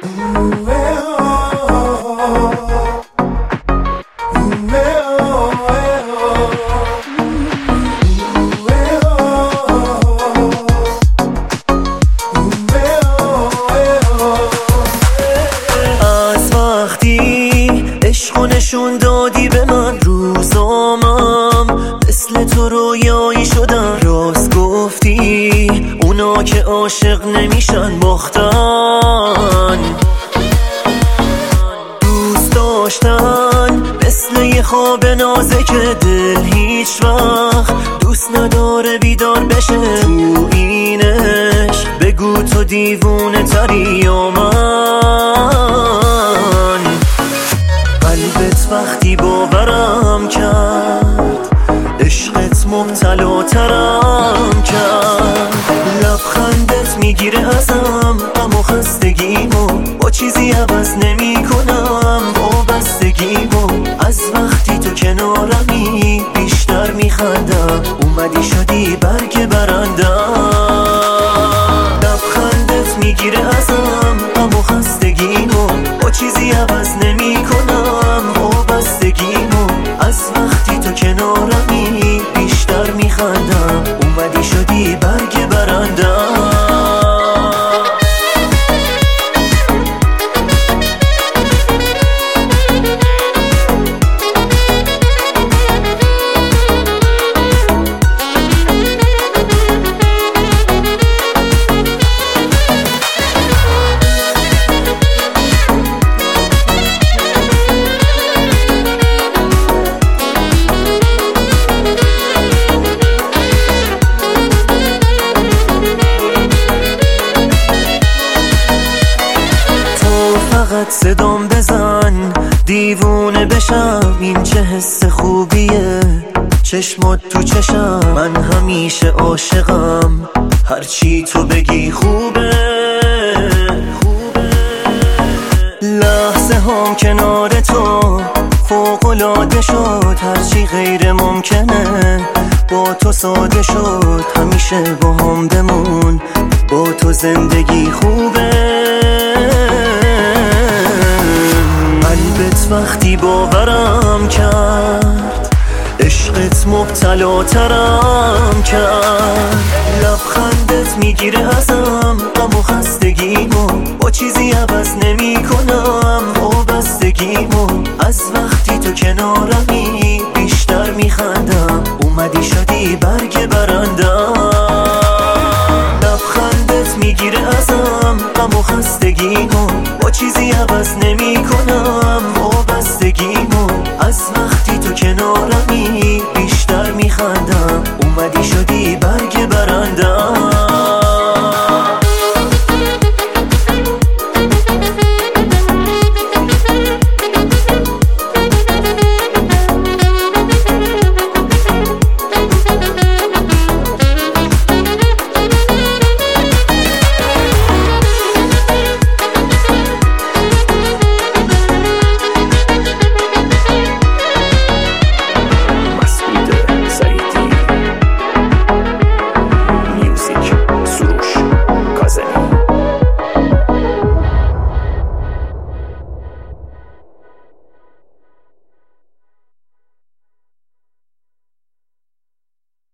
از وقتی عشقو نشون دادی به من، روزامم مثل تو رویایی شدن. راست گفتی اونا که عاشق نمیشن باختن. دوست داشتن مثل یه خواب نازه که دل هیچ وقت دوست نداره بیدار بشه. تو این عشق بگو تو دیوونه تری یا من. قلبت وقتی باورم کرد، عشقت مبتلاترم کرد. لبخندت میگیره ازم اما خستگیمو با چیزی عوض نمی کنم. وابستگیمو از وقتی تو کنارمی بیشتر میخندم. اومدی شدی برگ برندم. لبخندت میگیره ازم اما خستگیمو با چیزی عوض نمی کنم. وابستگیمو از وقتی تو کنارمی بیشتر میخندم. اومدی شدی برگ برندم. فقط صدام بزن دیوونه بشم. این چه حس خوبیه چشمات تو چشم. من همیشه عاشقم هرچی تو بگی خوبه. لحظه هم کنار تو فوق‌العاده شد. هرچی غیر ممکنه با تو ساده شد. همیشه با هم بمون، با تو زندگی خوبه. قلبت وقتی باورم کرد، عشقت مبتلاترم کرد. لبخندت میگیره ازم اما خستگیمو با چیزی عوض نمی کنم. وابستگیمو از وقتی تو کنارمی بیشتر میخندم. اومدی شدی برگ برندم. لبخندت میگیره ازم اما خستگیمو با چیزی عوض نمی کنم. وابستگیمو از وقتی تو کنارمی بیشتر میخندم. اومدی شدی